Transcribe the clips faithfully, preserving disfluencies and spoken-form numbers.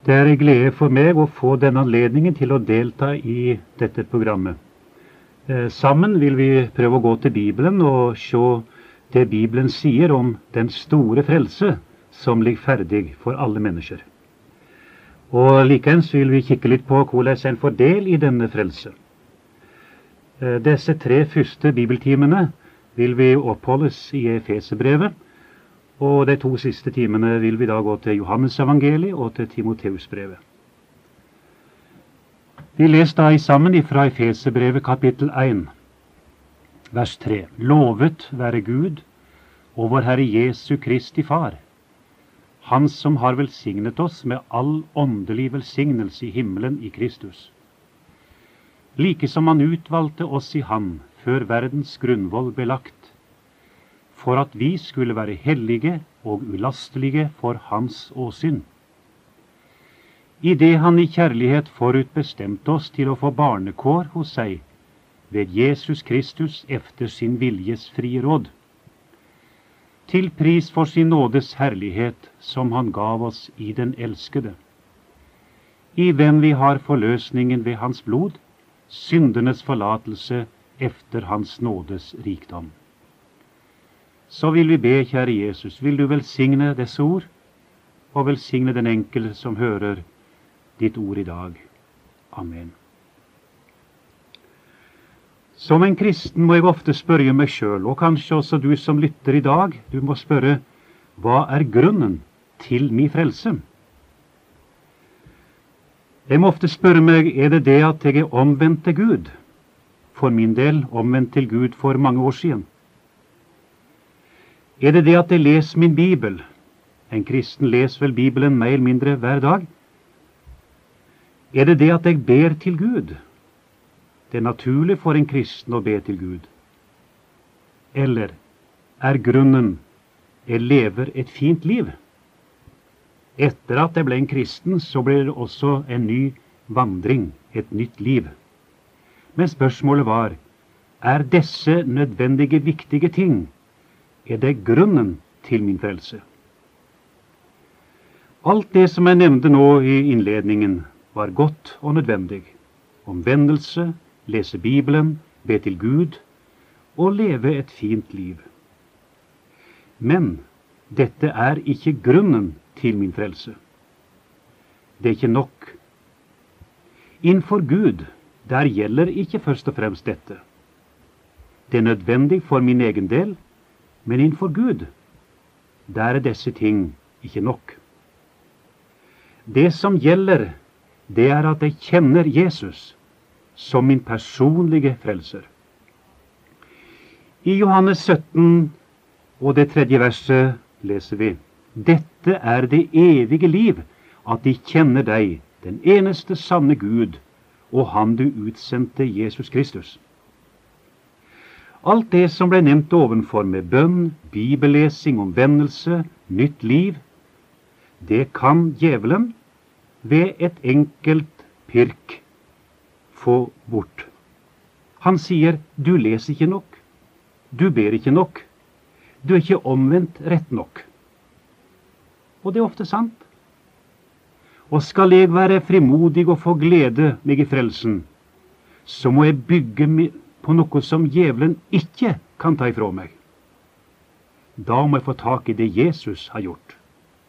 Det er en glede for meg å få denne anledningen til å delta i dette programmet. Eh, sammen vil vi prøve å gå til Bibelen og se det Bibelen sier om den store frelse som ligger ferdig for alle mennesker. Og likeens vil vi kikke litt på hvordan en får del i denne frelse. Eh, disse tre første bibeltimene vil vi oppholdes i Efeserbrevet, og de to siste timene vil vi da gå til Johannes evangeliet og til Timoteusbrevet. Vi leser da sammen fra Efeserbrevet kapittel én, vers tre. Lovet være Gud og vår Herre Jesu Kristi Far, Han som har velsignet oss med all åndelig velsignelse i himmelen i Kristus. Like som Han utvalgte oss i Han før verdens grunnvoll ble lagt, for at vi skulle være hellige og ulastelige for Hans åsyn. I det Han i kjærlighet forutbestemte oss til å få barnekår hos seg, ved Jesus Kristus efter sin viljes frie råd, til pris for sin nådes herlighet som Han gav oss i den elskede, i hvem vi har forløsningen ved Hans blod, syndenes forlatelse efter Hans nådes rikdom. Så vil vi be, kjære Jesus, vil du velsigne disse ord, og velsigne den enkelte som hører ditt ord i dag. Amen. Som en kristen må jeg ofte spørre meg selv, og kanskje også du som lytter i dag, du må spørre, hva er grunnen til min frelse? Jeg må ofte spørre meg, er det det at jeg er omvendt til Gud? For min del omvendt til Gud for mange år siden. Er det det at jeg leser min Bibel? En kristen leser vel Bibelen mer eller mindre hver dag. Er det det at jeg ber til Gud? Det er naturlig for en kristen å be til Gud. Eller er grunnen jeg lever et fint liv? Etter at jeg ble en kristen, så ble det også en ny vandring, et nytt liv. Men spørsmålet var, er disse nødvendige, viktige ting, er det grunnen til min frelse? Alt det som jeg nevnte nå i innledningen, var godt og nødvendig. Omvendelse, lese Bibelen, be til Gud, og leve et fint liv. Men dette er ikke grunnen til min frelse. Det er ikke nok. Innenfor Gud, der gjelder ikke først og fremst dette. Det er nødvendig for min egen del, men innenfor Gud, der er disse ting ikke nok. Det som gjelder, det er at jeg kjenner Jesus som min personlige frelser. I Johannes sytten og det tredje verset leser vi, dette er det evige liv, at de kjenner deg, den eneste sanne Gud, og Han du utsendte, Jesus Kristus. Alt det som ble nevnt ovenfor med bønn, bibellesing, omvendelse, nytt liv, det kan djevelen ved et enkelt pirk få bort. Han sier, du leser ikke nok, du ber ikke nok, du er ikke omvendt rett nok. Og det er ofte sant. Og skal jeg være frimodig og få glede meg i frelsen, så må jeg bygge meg på noe som djevelen ikke kan ta ifra meg. Da må jeg få tak i det Jesus har gjort.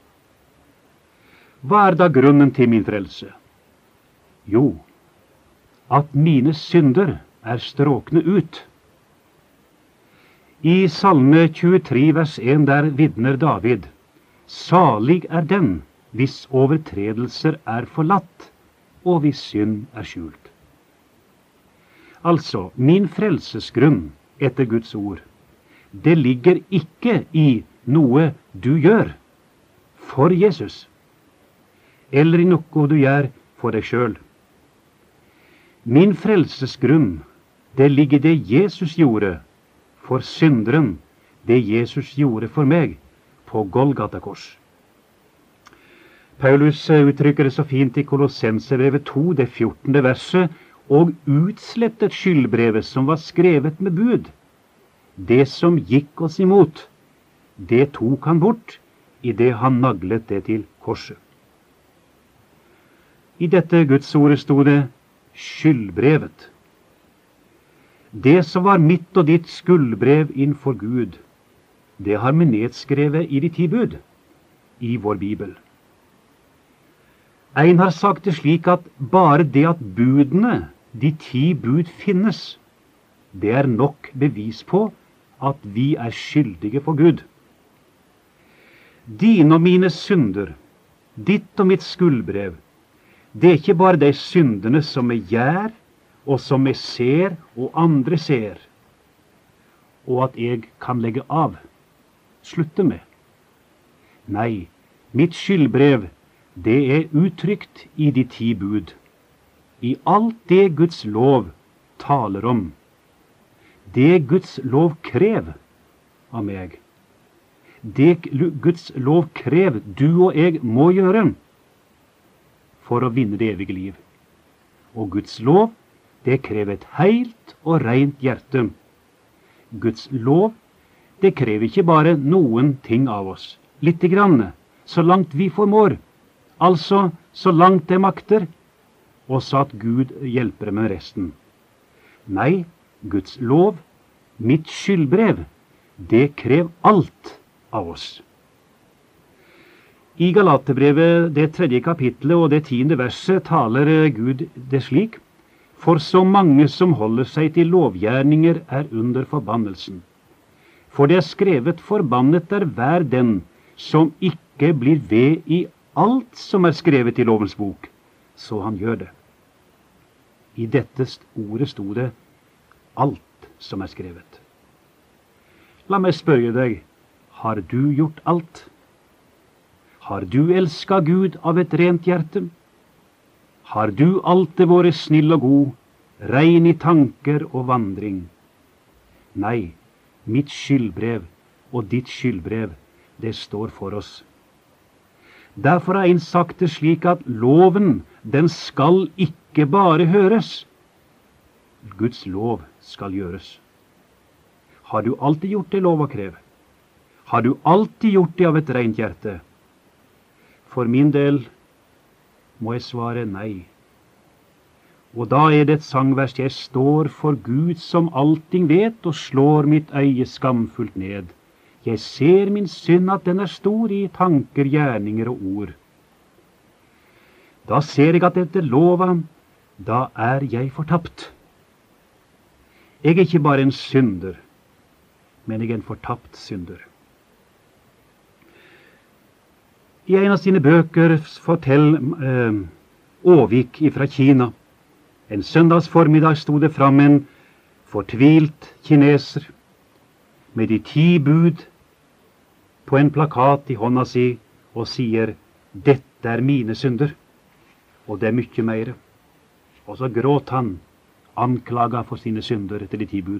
Hva er da grunnen til min frelse? Jo, at mine synder er stråkne ut. I Salme tjuetre vers en der vitner David, salig er den, hvis overtredelser er forlatt, og hvis synd er skjult. Altså, min frelsesgrunn etter Guds ord, det ligger ikke i noe du gjør for Jesus, eller i noe du gjør for deg selv. Min frelsesgrunn, det ligger det Jesus gjorde for synderen, det Jesus gjorde for meg på Golgata kors. Paulus uttrykker det så fint i Kolossenserbrevet to, det fjortende verset, og utslettet skyldbrevet som var skrevet med bud. Det som gikk oss imot, det tok han bort i det han naglet det til korset. I dette Gudsordet sto det skyldbrevet. Det som var mitt og ditt skuldbrev innfor Gud, det har vi nedskrevet i de ti bud, i vår Bibel. En har sagt det slik at bare det at budene, de ti bud, finnes, det er nok bevis på at vi er skyldige for Gud. Dine og mine synder, ditt og mitt skuldbrev, det er ikke bare de syndene som vi gjør, og som vi ser, og andre ser, og at jeg kan legge av, slutte med. Nei, mitt skyldbrev, det er uttrykt i de ti bud, i alt det Guds lov taler om, det Guds lov krev av meg, det Guds lov krev du og jeg må gjøre for å vinne det evige liv. Og Guds lov, det krever et heilt og rent hjerte. Guds lov, det krever ikke bare noen ting av oss, lite grann, så langt vi formår, altså så langt det makter, og så at Gud hjelper med resten. Nei, Guds lov, mitt skyldbrev, det krever alt av oss. I Galaterbrevet, det tredje kapitlet og det tiende verset, taler Gud det slik: For så mange som holder seg til lovgjerninger er under forbannelsen. For det er skrevet, forbannet er hver den som ikke blir ved i alt som er skrevet i lovens bok, så han gjør det. I dette ordet sto det alt som er skrevet. La meg spørre deg, har du gjort alt? Har du elsket Gud av et rent hjerte? Har du alltid vært snill og god, rein i tanker og vandring? Nei, mitt skyldbrev og ditt skyldbrev, det står for oss. Derfor har en sagt det slik at loven, den skal ikke bare høres. Guds lov skal gjøres. Har du alltid gjort det lov å kreve? Har du alltid gjort det av et rent hjerte? For min del må jeg svare nei. Og da er det et sangvers: Jeg står for Gud som allting vet, og slår mitt øye skamfullt ned. Jeg ser min synd at den er stor i tanker, gjerninger og ord. Da ser jeg at etter lova, da er jeg fortapt. Jeg er ikke bare en synder, men jeg er en fortapt synder. I en av sine bøker forteller eh, Åvik fra Kina. En søndags formiddag stod det fram en fortvilt kineser med de ti bud på en plakat i hånda si og sier: dette er mine synder, og det er mye mer. Og så gråt han, anklaga for sine synder etter de ti bud.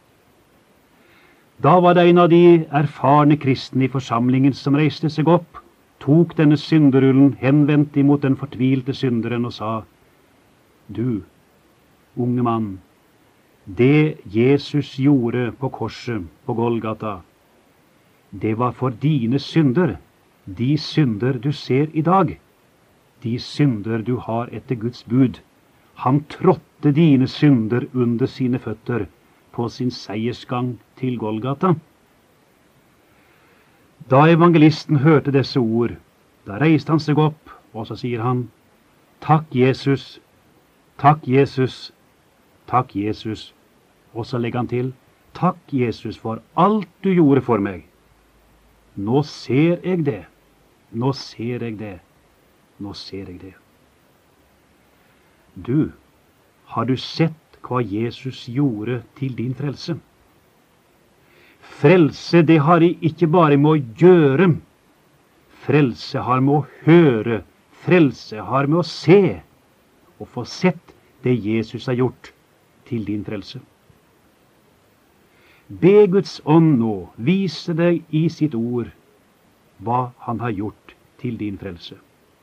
Da var det en av de erfarne kristne i forsamlingen som reiste seg opp, tok denne synderullen henvendt imot den fortvilte synderen og sa: Du, unge mann, det Jesus gjorde på korset på Golgata, det var for dine synder, de synder du ser i dag, de synder du har etter Guds bud. Han trådte dine synder under sine føtter på sin seiersgang til Golgata. Da evangelisten hørte disse ord, da reiste han seg opp, og så sier han: Takk, Jesus, takk, Jesus, takk, Jesus. Og så legger han til: Takk, Jesus, for alt du gjorde for meg. Nå ser jeg det, nå ser jeg det, nå ser jeg det. Du, har du sett hva Jesus gjorde til din frelse? Frelse, det har ikke bare med å gjøre. Frelse har med å høre. Frelse har med å se og få sett det Jesus har gjort til din frelse. Be Guds ånd nå vise deg i sitt ord hva han har gjort til din frelse.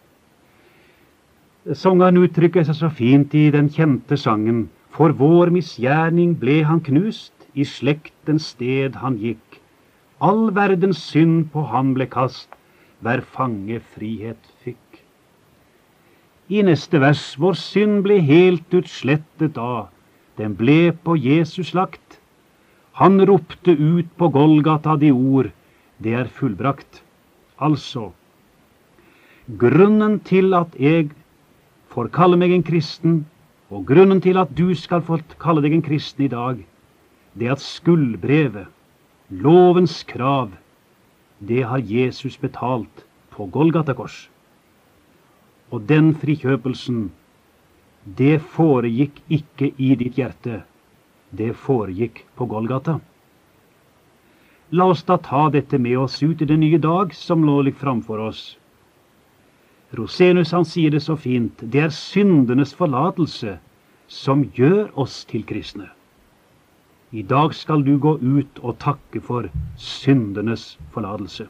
Sangeren uttrykker seg så fint i den kjente sangen: For vår misgjerning ble han knust, i slektens sted han gikk. All verdens synd på han ble kast, hver fange frihet fikk. I neste vers, vår synd ble helt utslettet da, den ble på Jesus lagt. Han ropte ut på Golgata de ord, det er fullbrakt. Altså, grunnen til at jeg får kalle meg en kristen, og grunnen til at du skal få kalle deg en kristen i dag, det er at skuldbrevet, lovens krav, det har Jesus betalt på Golgata kors. Og den frikjøpelsen, det foregikk ikke i ditt hjerte, det foregikk på Golgata. La oss da ta dette med oss ut i den nye dag som nå ligger framfor oss. Rosenus han sier det så fint, det er syndenes forlatelse som gjør oss til kristne. I dag skal du gå ut og takke for syndenes forlatelse.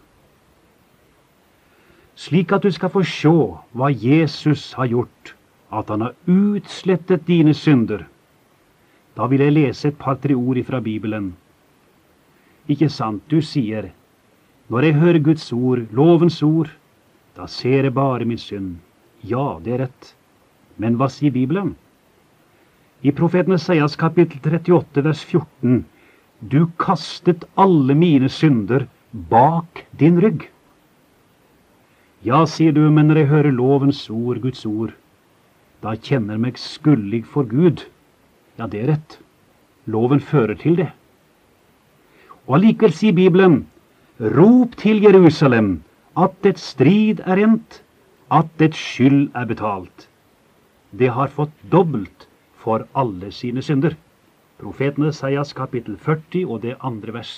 Slik at du skal få se hva Jesus har gjort, at han har utslettet dine synder. Da vil jeg lese et par-tre ord fra Bibelen. Ikke sant, du sier, når jeg hører Guds ord, lovens ord, da ser jeg bare min synd. Ja, det er rett. Men hva sier Bibelen? I profeten Esaias kapittel trettiåtte, vers fjorten, du kastet alle mine synder bak din rygg. Ja, sier du, men når jeg hører lovens ord, Guds ord, da kjenner jeg meg skuldig for Gud. Ja, det er rett. Loven fører til det. Og allikevel sier Bibelen, rop til Jerusalem, at et strid er rent, at et skyld er betalt. Det har fått dobbelt for alle sine synder. Profeten Esaias kapittel førti og det andre vers.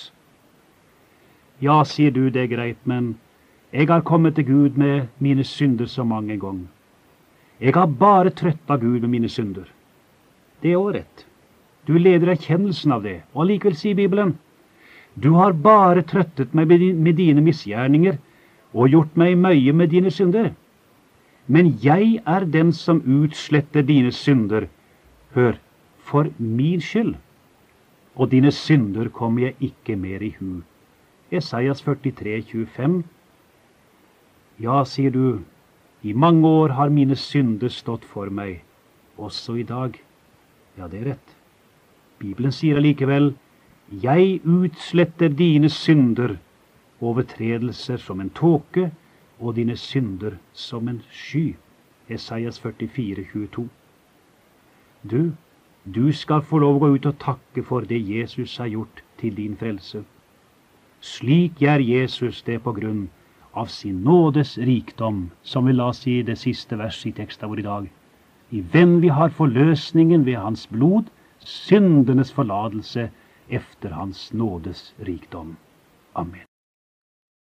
Ja, sier du, det er greit, men jeg har kommet til Gud med mine synder så mange ganger. Jeg har bare trøtt av Gud med mine synder. Det er også rett. Du leder erkjennelsen av det, og allikevel sier Bibelen, du har bare trøttet meg med dine misgjerninger, og gjort meg møye med dine synder. Men jeg er den som utsletter dine synder, hør, for min skyld. Og dine synder kommer jeg ikke mer i hu. Esaias førtitre, tjuefem. Ja, sier du, i mange år har mine synder stått for meg, også i dag. Ja, det er rett. Bibelen sier allikevel, jeg utsletter dine synder, overtredelser som en tåke, og dine synder som en sky. Esaias førtifire, tjueto. Du, du skal få lov å gå ut og takke for det Jesus har gjort til din frelse. Slik gjør Jesus det på grunn av sin nådes rikdom, som vi la oss i det siste vers i teksten vår i dag. I hvem vi har forløsningen ved hans blod, syndenes forladelse efter hans nådes rikdom. Amen.